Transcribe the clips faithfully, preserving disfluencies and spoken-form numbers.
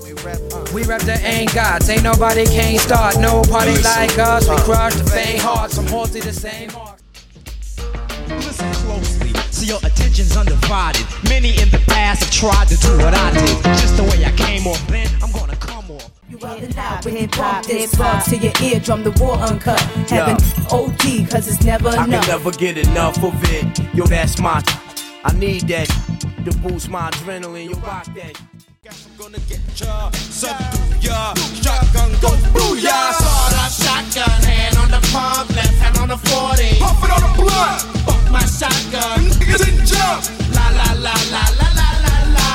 We rep the ain't gods, ain't nobody can't start. No party like us, we crush the faint hearts. Some horses the same marks. Listen closely, so your attention's undivided. Many in the past have tried to do what I did. Just the way I came off then, I'm gonna come off. You rather not with hip hop, this bugs to your eardrum, the war uncut. Having O D, cause it's never I enough. can never get enough of it. Yo, that's my. I need that to boost my adrenaline. You rock that. I'm gonna get ya, subdue ya, shotgun go through ya. Sawed off shotgun, hand on the palm, left hand on the forty. Pump it on the blood, Fuck my shotgun, niggas in jump. la la la la la la la la.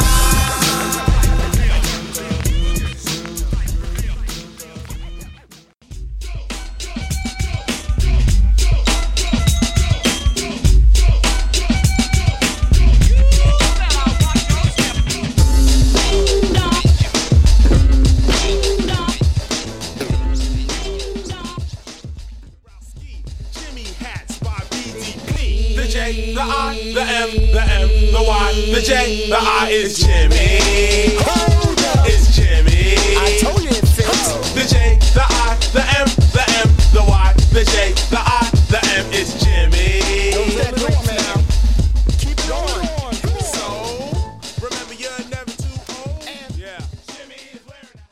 The I, the M, the M, the Y, the J, the I is Jimmy.